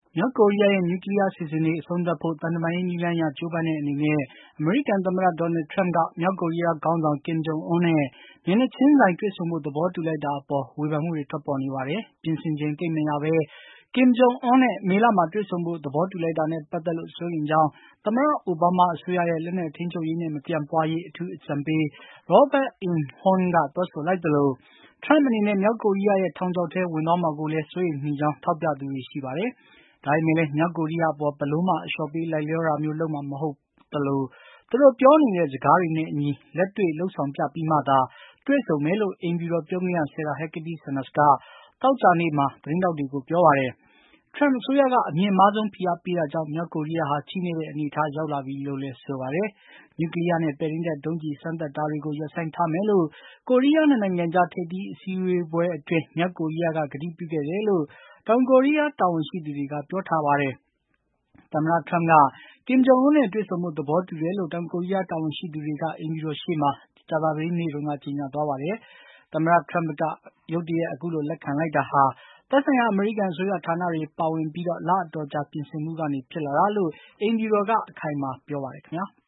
မြောက်ကိုရီးယားရဲ့ နျူကလ ီးယား အစီအစဉ်တွေ အဆုံးသတ်ဖို့ သံတမန်ရေး နည်းလမ်းအရ ကြိုးပမ်းတဲ့ အနေနဲ့ အမေရိကန် သမ္မတ Donald Trump က မြောက်ကိုရီးယား ခေါင်းဆောင် Kim Jong Un နဲ့ မျက်နှာချင်းဆိုင် တွေ့ဆုံဖို့ သဘောတူလိုက်တာ အပေါ် ဝေဖန်မှုတွေ ထွက်ပေါ်နေပါတယ်။ ပြင်ဆင်ချိန် သိပ်မရဘဲ Kim Jong Un နဲ့ မေလမှာ တွေ့ဆုံဖို့ သဘောတူလိုက်တာနဲ့ ပတ်သက်လို့ စိုးရိမ်ကြောင်း သမ္မတ အိုဘားမား အစိုးရရဲ့ လက်နက် ထိန်းချုပ်ရေးနဲ့ မပြန့်ပွားရေး အထူးအကြံပေး Robert Inghorn က ပြောဆိုလိုက်သလို Trump အနေနဲ့ မြောက်ကိုရီးယားရဲ့ ထောင်ချောက်ထဲ ဝင်သွားမှာကိုလည်း စိုးရိမ်မိကြောင်း ထောက်ပြသူတွေ ရှိပါတယ်။ ဒါပေမယ့်လည်း မြောက်ကိုရီးယား အပေါ် ဘယ်လိုမှ အလျှော့ပေး လိုက်လျောတာမျိုး လုပ်မှာ မဟုတ်သလို သူတို့ ပြောနေတဲ့ စကားတွေနဲ့ အညီ လက်တွေ့ လုပ်ဆောင်ပြပြီးမှသာ တွေ့ဆုံမယ်လို့ အိမ်ဖြူတော် ပြောခွင့်ရ Sarah Huckabee Sanders က သောကြာနေ့မှာ သတင်းထောက်တွေကို ပြောပါတယ်။ Trump အစိုးရက အမြင့်မားဆုံး ဖိအားပေးတာကြောင့် မြောက်ကိုရီးယားဟာ ချိနေတဲ့ အနေအထား ရောက်လာပြီလို့လည်း ဆိုပါတယ်။ နျူကလီးယားနဲ့ ပဲ့ထိန်းတပ် ဒုံးကျည် စမ်းသပ်တာတွေကို ရပ်ဆိုင်းထားမယ်လို့ ကိုရီးယား နှစ်နိုင်ငံကြား ထိပ်သီး အစည်းအဝေးပွဲအတွင်း မြောက်ကိုရီးယားက ကတိပြုခဲ့တယ်လို့ တောင်ကိုရီးယား တာဝန်ရှိသူတွေက ပြောထားပါတယ်။ သမ္မတ Trump က Kim Jong Un နဲ့ တွေ့ဆုံဖို့ သဘောတူတယ်လို့ တောင်ကိုရီးယား တာဝန်ရှိသူတွေက အိမ်ဖြူတော်ရှေ့မှာ ကြာသပတေးနေ့တုန်းက ကြေညာသွားပါတယ်။ သမ္မတ Trump က ရုတ်တရက် အခုလို လက်ခံလိုက်တာဟာ သက်ဆိုင်ရာ အမေရိကန် အစိုးရဌာနတွေ ပါဝင်ပြီး လအတော်ကြာ ပြင်ဆင်မှုကနေ ဖြစ်လာတာလို့ အိမ်ဖြူတော်က အခိုင်အမာ ပြောပါတယ်ခင်ဗျာ။